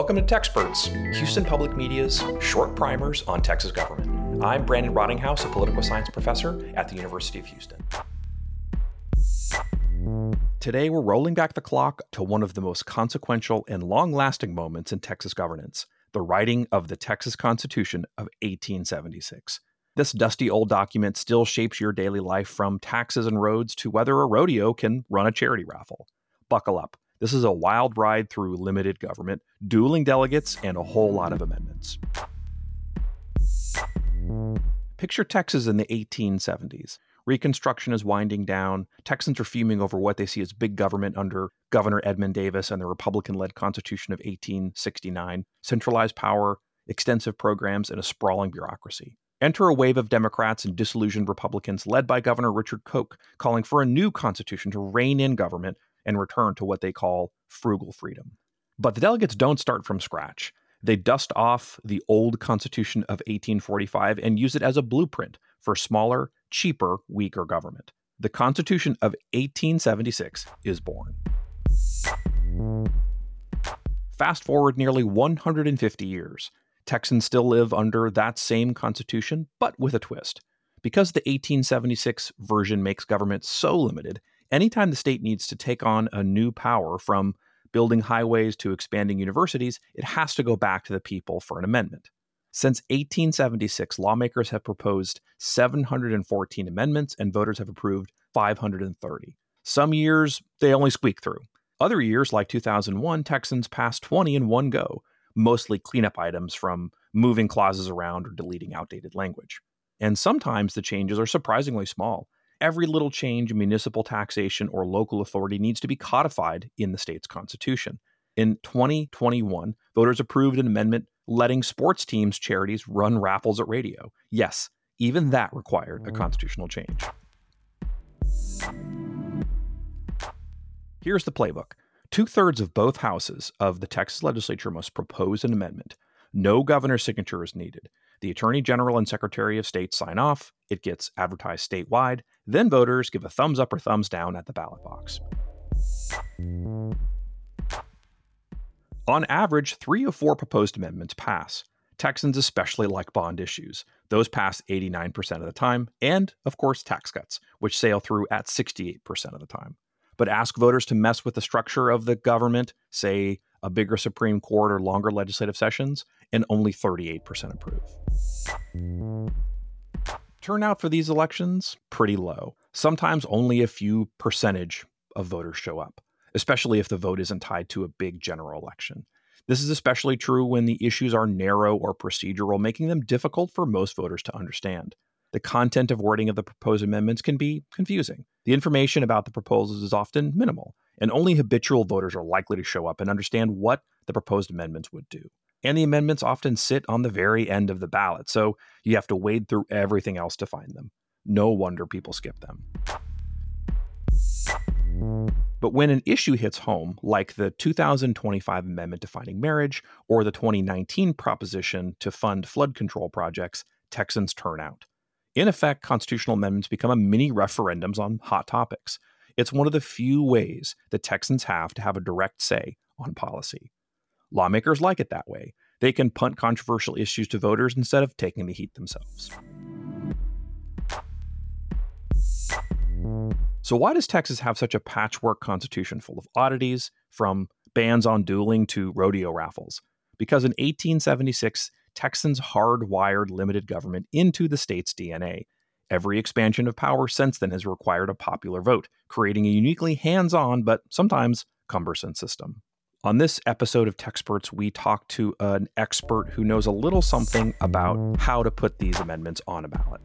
Welcome to Techsperts, Houston Public Media's short primers on Texas government. I'm Brandon Rottinghouse, a political science professor at the University of Houston. Today, we're rolling back the clock to one of the most consequential and long-lasting moments in Texas governance, the writing of the Texas Constitution of 1876. This dusty old document still shapes your daily life, from taxes and roads to whether a rodeo can run a charity raffle. Buckle up. This is a wild ride through limited government, dueling delegates, and a whole lot of amendments. Picture Texas in the 1870s. Reconstruction is winding down. Texans are fuming over what they see as big government under Governor Edmund Davis and the Republican-led Constitution of 1869. Centralized power, extensive programs, and a sprawling bureaucracy. Enter a wave of Democrats and disillusioned Republicans led by Governor Richard Koch, calling for a new constitution to rein in government and return to what they call frugal freedom. But the delegates don't start from scratch. They dust off the old Constitution of 1845 and use it as a blueprint for smaller, cheaper, weaker government. The Constitution of 1876 is born. Fast forward nearly 150 years. Texans still live under that same Constitution, but with a twist. Because the 1876 version makes government so limited, anytime the state needs to take on a new power, from building highways to expanding universities, it has to go back to the people for an amendment. Since 1876, lawmakers have proposed 714 amendments and voters have approved 530. Some years, they only squeak through. Other years, like 2001, Texans passed 20 in one go, mostly cleanup items from moving clauses around or deleting outdated language. And sometimes the changes are surprisingly small. Every little change in municipal taxation or local authority needs to be codified in the state's constitution. In 2021, voters approved an amendment letting sports teams' charities run raffles at radio. Yes, even that required a constitutional change. Here's the playbook. 2/3 of both houses of the Texas legislature must propose an amendment. No governor's signature is needed. The Attorney General and Secretary of State sign off. It gets advertised statewide. Then voters give a thumbs up or thumbs down at the ballot box. On average, 3 of 4 proposed amendments pass. Texans especially like bond issues. Those pass 89% of the time. And, of course, tax cuts, which sail through at 68% of the time. But ask voters to mess with the structure of the government, say a bigger Supreme Court or longer legislative sessions, and only 38% approve. Turnout for these elections, pretty low. Sometimes only a few percentage of voters show up, especially if the vote isn't tied to a big general election. This is especially true when the issues are narrow or procedural, making them difficult for most voters to understand. The content of wording of the proposed amendments can be confusing. The information about the proposals is often minimal, and only habitual voters are likely to show up and understand what the proposed amendments would do. And the amendments often sit on the very end of the ballot, so you have to wade through everything else to find them. No wonder people skip them. But when an issue hits home, like the 2025 amendment defining marriage or the 2019 proposition to fund flood control projects, Texans turn out. In effect, constitutional amendments become mini referendums on hot topics. It's one of the few ways that Texans have to have a direct say on policy. Lawmakers like it that way. They can punt controversial issues to voters instead of taking the heat themselves. So why does Texas have such a patchwork constitution full of oddities, from bans on dueling to rodeo raffles? Because in 1876, Texans hardwired limited government into the state's DNA. Every expansion of power since then has required a popular vote, creating a uniquely hands-on but sometimes cumbersome system. On this episode of Techsperts, we talk to an expert who knows a little something about how to put these amendments on a ballot.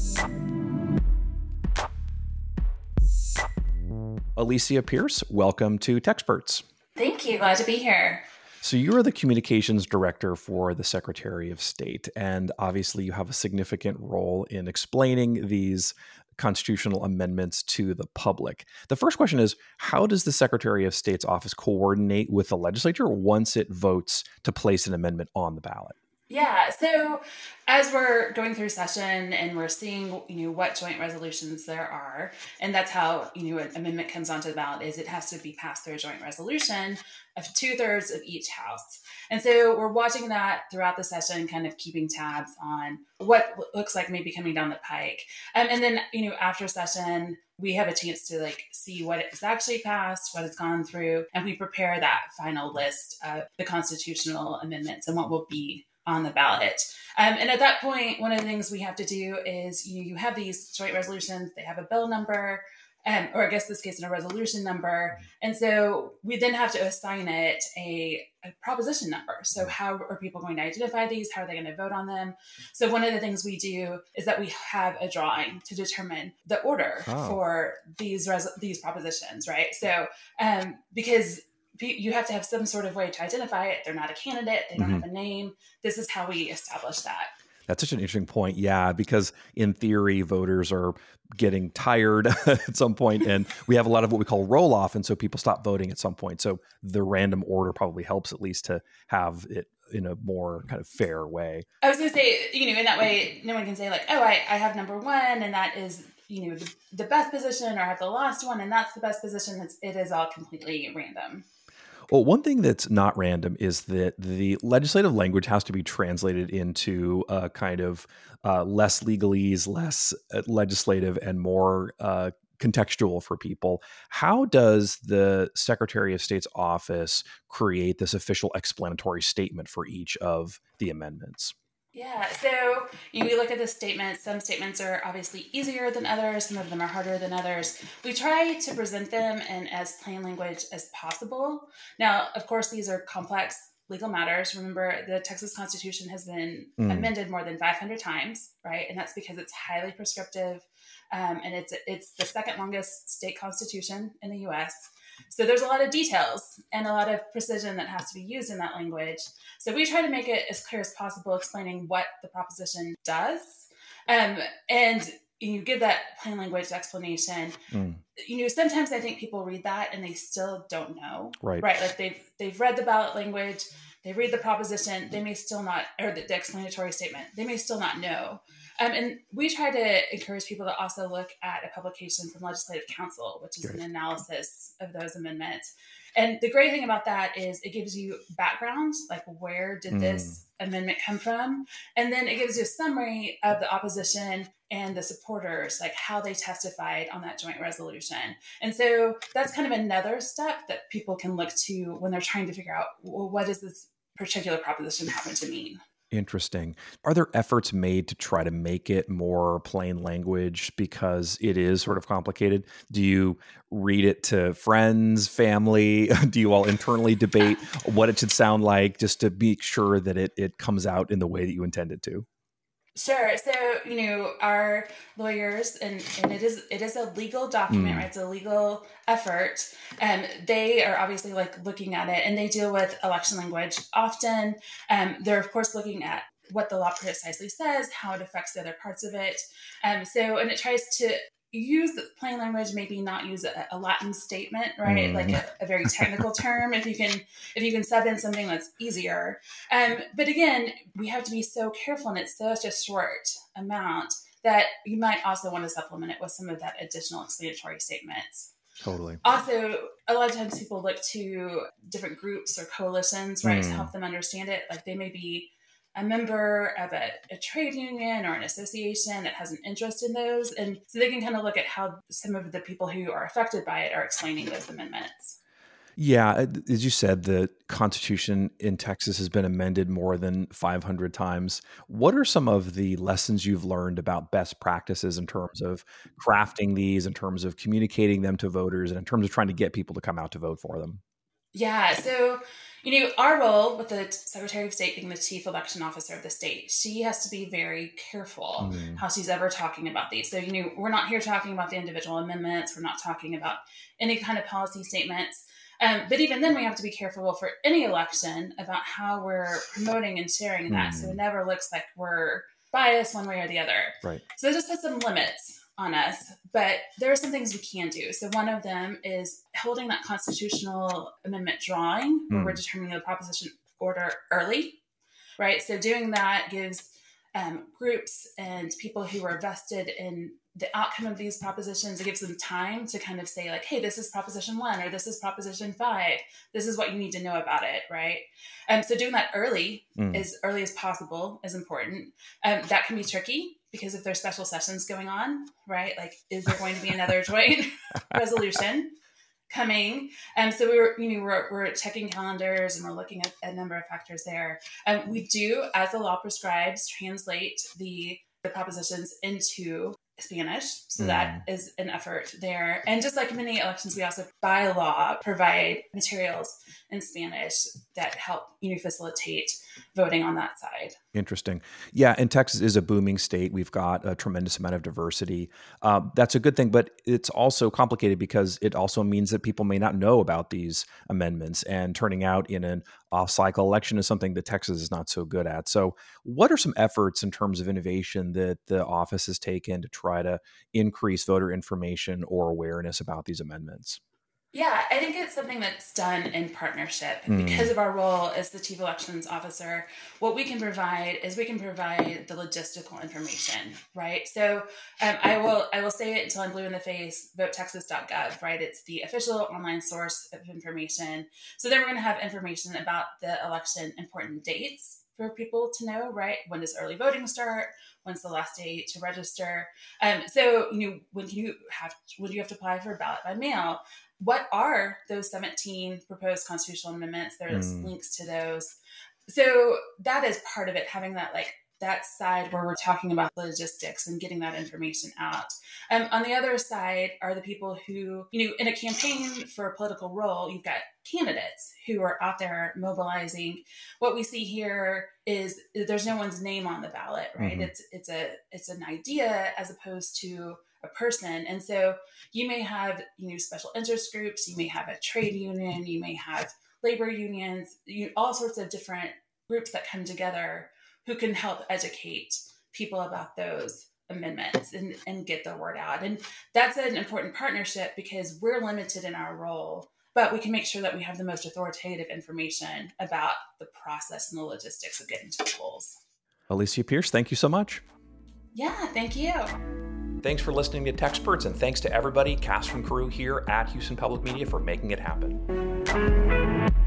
Alicia Pierce, welcome to Techsperts. Thank you. Glad to be here. So you are the communications director for the Secretary of State, and obviously you have a significant role in explaining these constitutional amendments to the public. The first question is, how does the Secretary of State's office coordinate with the legislature once it votes to place an amendment on the ballot? Yeah. So as we're going through session and we're seeing, what joint resolutions there are, and that's how, an amendment comes onto the ballot is it has to be passed through a joint resolution of 2/3 of each house. And so we're watching that throughout the session, kind of keeping tabs on what looks like maybe coming down the pike. And then, after session, we have a chance to see what is actually passed, what has gone through, and we prepare that final list of the constitutional amendments and what will be on the ballot. And at that point, one of the things we have to do is you have these joint resolutions, they have a bill number, or I guess this case, a resolution number. And so we then have to assign it a proposition number. So how are people going to identify these? How are they going to vote on them? So one of the things we do is that we have a drawing to determine the order for these propositions, right? So because you have to have some sort of way to identify it. They're not a candidate. They don't have a name. This is how we establish that. That's such an interesting point. Yeah, because in theory, voters are getting tired at some point, and we have a lot of what we call roll off. And so people stop voting at some point. So the random order probably helps at least to have it in a more kind of fair way. I was going to say, in that way, no one can say I have number one and that is, the best position, or I have the last one and that's the best position. It is all completely random. Well, one thing that's not random is that the legislative language has to be translated into a kind of less legalese, less legislative, and more contextual for people. How does the Secretary of State's office create this official explanatory statement for each of the amendments? Yeah, so we look at the statements. Some statements are obviously easier than others. Some of them are harder than others. We try to present them in as plain language as possible. Now, of course, these are complex legal matters. Remember, the Texas Constitution has been amended more than 500 times, right? And that's because it's highly prescriptive, and it's the second longest state constitution in the U.S. So there's a lot of details and a lot of precision that has to be used in that language. So we try to make it as clear as possible, explaining what the proposition does. And you give that plain language explanation. Sometimes I think people read that and they still don't know. Right. Like they've read the ballot language, they read the proposition, they may still not, or the explanatory statement, they may still not know. And we try to encourage people to also look at a publication from Legislative Counsel, which is an analysis of those amendments. And the great thing about that is it gives you background, like where did this amendment come from? And then it gives you a summary of the opposition and the supporters, like how they testified on that joint resolution. And so that's kind of another step that people can look to when they're trying to figure out, well, what does this particular proposition happen to mean? Interesting. Are there efforts made to try to make it more plain language because it is sort of complicated? Do you read it to friends, family? Do you all internally debate what it should sound like just to make sure that it comes out in the way that you intend it to? Sure. So, our lawyers, and it is a legal document, right? It's a legal effort. And they are obviously looking at it, and they deal with election language often. They're of course looking at what the law precisely says, how it affects the other parts of it. And it tries to use the plain language, maybe not use a Latin statement, right? Like a very technical term, if you can sub in something that's easier. But again, we have to be so careful, and it's such a short amount that you might also want to supplement it with some of that additional explanatory statements. Totally. Also, a lot of times people look to different groups or coalitions, right, to help them understand it. Like they may be a member of a trade union or an association that has an interest in those. And so they can kind of look at how some of the people who are affected by it are explaining those amendments. Yeah, as you said, the Constitution in Texas has been amended more than 500 times. What are some of the lessons you've learned about best practices in terms of crafting these, in terms of communicating them to voters, and in terms of trying to get people to come out to vote for them? Yeah, so our role with the Secretary of State being the chief election officer of the state, she has to be very careful how she's ever talking about these. So, we're not here talking about the individual amendments. We're not talking about any kind of policy statements. But even then, we have to be careful for any election about how we're promoting and sharing that. So it never looks like we're biased one way or the other. Right. So it just has some limits on us, but there are some things we can do. So one of them is holding that constitutional amendment drawing where we're determining the proposition order early. right? So doing that gives groups and people who are vested in the outcome of these propositions, it gives them time to kind of say like, hey, this is Proposition 1 or this is Proposition 5. This is what you need to know about it, right? So doing that as early as possible is important. That can be tricky because if there's special sessions going on, right? Like, is there going to be another joint resolution coming? So we're checking calendars and we're looking at a number of factors there. We do, as the law prescribes, translate the propositions into Spanish. So that is an effort there. And just like many elections, we also by law provide materials in Spanish that help facilitate voting on that side. Interesting. Yeah, and Texas is a booming state. We've got a tremendous amount of diversity. That's a good thing, but it's also complicated because it also means that people may not know about these amendments, and turning out in an off-cycle election is something that Texas is not so good at. So what are some efforts in terms of innovation that the office has taken to try to increase voter information or awareness about these amendments? Yeah, I think it's something that's done in partnership because of our role as the Chief Elections Officer. What we can provide is we can provide the logistical information, right? So I will say it until I'm blue in the face, votetexas.gov, right? It's the official online source of information. So then we're going to have information about the election, important dates for people to know, right? When does early voting start? When's the last day to register? So when do you have to apply for a ballot by mail? What are those 17 proposed constitutional amendments? There's links to those. So that is part of it, having that side where we're talking about logistics and getting that information out. On the other side are the people who, in a campaign for a political role, you've got candidates who are out there mobilizing. What we see here is there's no one's name on the ballot, right? It's an idea as opposed to a person. And so you may have, special interest groups, you may have a trade union, you may have labor unions, all sorts of different groups that come together who can help educate people about those amendments and get the word out. And that's an important partnership because we're limited in our role, but we can make sure that we have the most authoritative information about the process and the logistics of getting to the polls. Alicia Pierce, thank you so much. Yeah, thank you. Thanks for listening to Techsperts, and thanks to everybody, cast and crew here at Houston Public Media for making it happen.